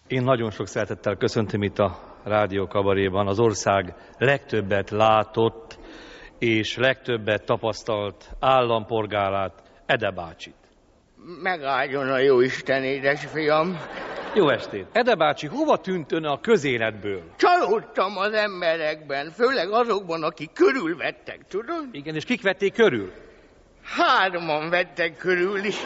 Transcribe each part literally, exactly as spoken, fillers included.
Én nagyon sok szeretettel köszöntöm itt a Rádió Kabaréban az ország legtöbbet látott és legtöbbet tapasztalt állampolgárát, Ede bácsit. Megáldjon a jóisten, édesfiam. Jó estét! Ede bácsi, hova tűnt ön a közéletből? Csalódtam az emberekben, főleg azokban, akik körülvettek, tudod? Igen, és kik vették körül? Hárman vettek körül is.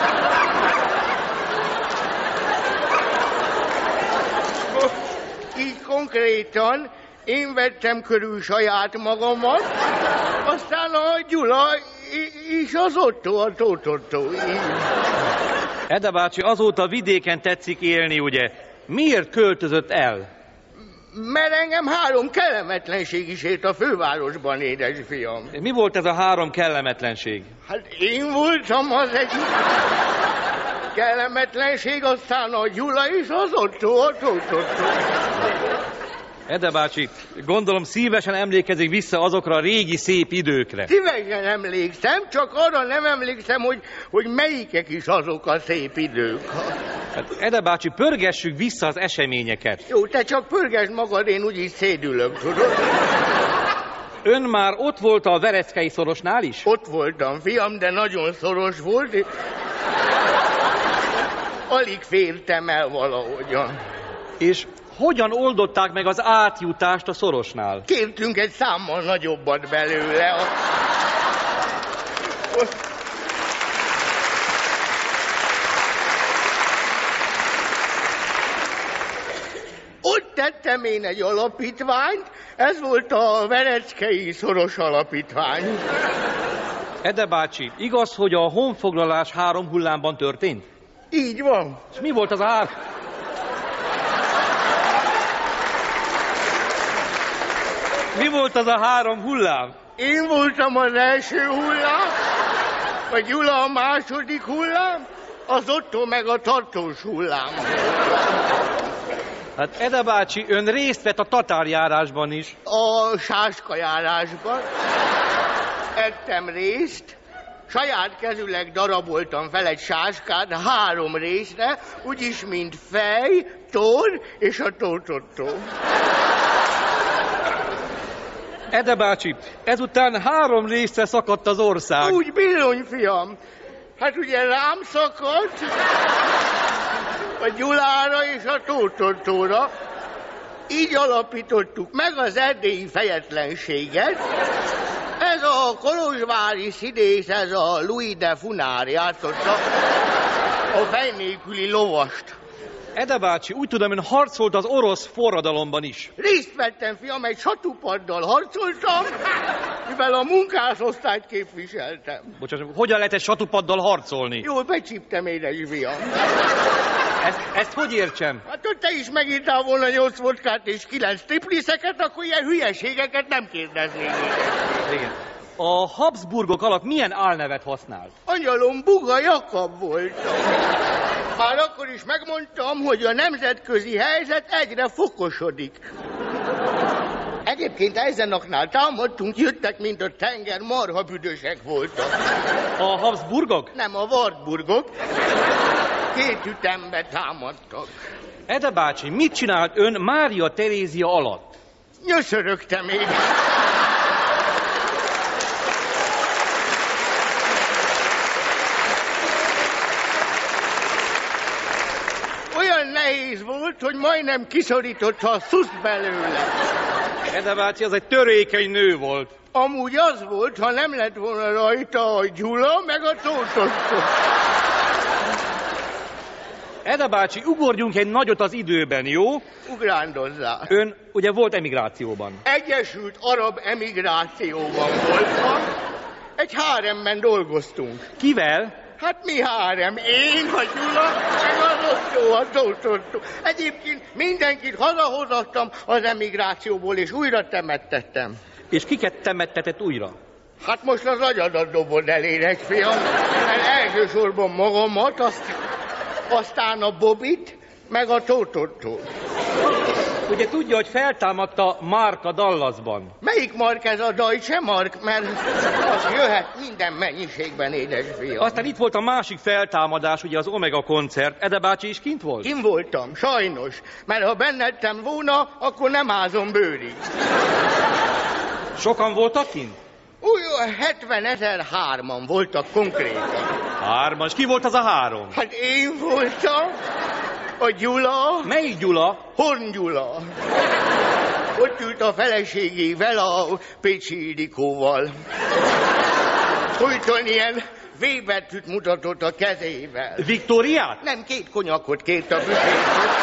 Így konkrétan én vettem körül saját magamat, aztán a Gyula és az Otto, a Tóth Otto. Ede bácsi, azóta vidéken tetszik élni, ugye? Miért költözött el? Mert engem három kellemetlenség is ért a fővárosban, édesfiam. Mi volt ez a három kellemetlenség? Hát én voltam az egyik kellemetlenség, aztán a Gyula és az Otto, a Tóth Otto. Ede bácsi, gondolom szívesen emlékezik vissza azokra a régi szép időkre. Szívesen emlékszem, csak arra nem emlékszem, hogy, hogy melyikek is azok a szép idők. Hát, Ede bácsi, pörgessük vissza az eseményeket. Jó, te csak pörgesd magad, én úgyis szédülök, tudod? Ön már ott volt a Vereckei szorosnál is? Ott voltam, fiam, de nagyon szoros volt, és alig fértem el valahogyan. És hogyan oldották meg az átjutást a szorosnál? Kértünk egy számmal nagyobbat belőle. A... Ott tettem én egy alapítványt, ez volt a Vereckei Szoros Alapítvány. Ede bácsi, igaz, hogy a honfoglalás három hullámban történt? Így van. És mi volt az a három? Mi volt az a három hullám? Én voltam az első hullám, a Gyula a második hullám, az Otto meg a tartós hullám. Hát Ede bácsi, ön részt vett a tatárjárásban is. A sáskajárásban. Ettem részt. Saját kezüleg daraboltam fel egy sáskát három részre, úgyis, mint fej, tor és a Tóth Otto. Ede bácsi, ezután három részre szakadt az ország. Úgy bizony, fiam. Hát ugye rám szakadt, a Gyulára és a Tóth Ottóra. Így alapítottuk meg az erdélyi fejetlenséget. Ez a kolozsvári színész, ez a Louis de Funár játszotta a fej nélküli lovast. Ede bácsi, úgy tudom, ön harcolt az orosz forradalomban is. Részt vettem, fiam, egy satupaddal harcoltam, mivel a munkásosztályt képviseltem. Bocsánat, hogyan lehet egy satupaddal harcolni? Jól becsíptem, édes fiam. Ezt, ezt hogy értsem? Hát, hogy te is megírtál volna nyolc vodkát és kilenc tripliszeket, akkor ilyen hülyeségeket nem kérdeznék. Igen. A Habsburgok alatt milyen álnevet használt? Angyalom, Buga Jakab voltam. Már akkor is megmondtam, hogy a nemzetközi helyzet egyre fokosodik. Egyébként Eisenachnál támadtunk, jöttek, mint a tenger, marha büdösek voltak. A Habsburgok? Nem, a Wartburgok. Két ütembe támadtak. Ede bácsi, mit csinált ön Mária Terézia alatt? Nyöszörögtem én. Olyan nehéz volt, hogy majdnem kiszorította a szusz belőle. Ede bácsi, az egy törékeny nő volt. Amúgy az volt, ha nem lett volna rajta a Gyula, meg a Tóth Otto. Ede bácsi, ugorjunk egy nagyot az időben, jó? Ugrándozzál. Ön ugye volt emigrációban. Egyesült Arab emigrációban voltam. Egy háremben dolgoztunk. Kivel? Hát mi hárem? Én, a Gyula, meg az Otto, a Tóth Otto. Egyébként mindenkit hazahozattam az emigrációból, és újra temettettem. És kiket temettetett újra? Hát most az agyadat dobod elérek, fiam. Mert elsősorban magamat, azt, aztán a Bobit, meg a Tóth Ottót. Ugye tudja, hogy feltámadta Mark a Dallasban. Melyik Mark ez a Deutsche Mark? Mert az jöhet minden mennyiségben, édesfiam. Aztán itt volt a másik feltámadás, ugye az Omega koncert. Ede bácsi is kint volt? Kim voltam, sajnos. Mert ha bennettem volna, akkor nem ázom bőrig. Sokan voltak kint? Úgy, hetvenezer-hárman voltak konkrétan. Hárman. És ki volt az a három? Hát én voltam, a Gyula. Melyik Gyula? Horn Gyula. Ott ült a feleségével, a Pécsi Ildikóval. Folyton ilyen V-betűt mutatott a kezével. Viktóriát? Nem, két konyakot kért a büfétől.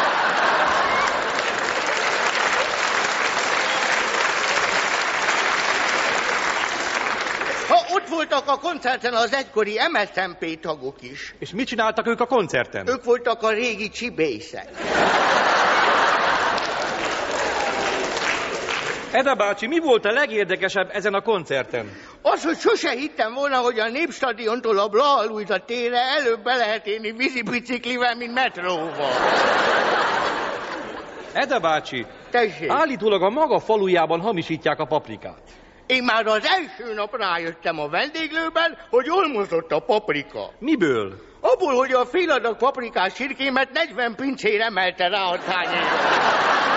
Ha ott voltak a koncerten az egykori em es em pé tagok is. És mit csináltak ők a koncerten? Ők voltak a régi csibészek. Ede bácsi, mi volt a legérdekesebb ezen a koncerten? Az, hogy sose hittem volna, hogy a Népstadiontól a Blaha Lujza térre előbb be lehet érni vízibiciklivel, mint metróval. Ede bácsi, Tessék. állítólag a maga falujában hamisítják a paprikát. Én már az első nap rájöttem a vendéglőben, hogy olmozott a paprika. Miből? Abból, hogy a fél adag paprikás csirkémet negyven pincére emelte rá a tányérra.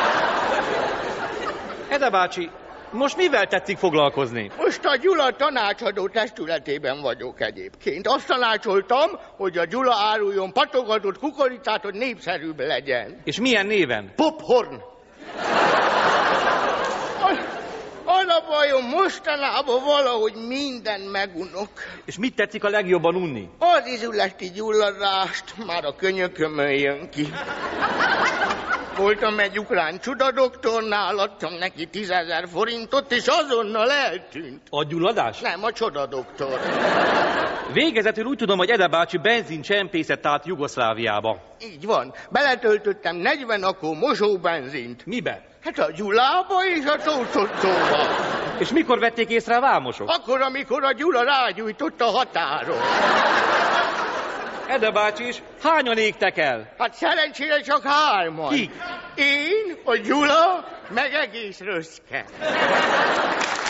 Ede bácsi, most mivel tetszik foglalkozni? Most a Gyula tanácsadó testületében vagyok egyébként. Azt tanácsoltam, hogy a Gyula áruljon patogatott kukoricát, hogy népszerűbb legyen. És milyen néven? Pophorn. Az a bajom, mostanában valahogy minden megunok. És mit tetszik a legjobban unni? Az izületi gyulladást már a könyökömön jön ki. Voltam egy ukrán csodadoktornál, adtam neki tízezer forintot, és azonnal eltűnt. A gyulladás? Nem, a csodadoktor. Végezetül úgy tudom, hogy Ede bácsi benzin csempészett át Jugoszláviába. Így van. Beletöltöttem negyven akkó mosóbenzint. Mibe? Hát a Gyulába és a Tócsottóba. És mikor vették észre a vámosok? Akkor, amikor a Gyula rágyújtott a határon. Ede bácsi is, hányan égtek el? Hát szerencsére csak hárman. Ki? Én, a Gyula, meg egész Röszke.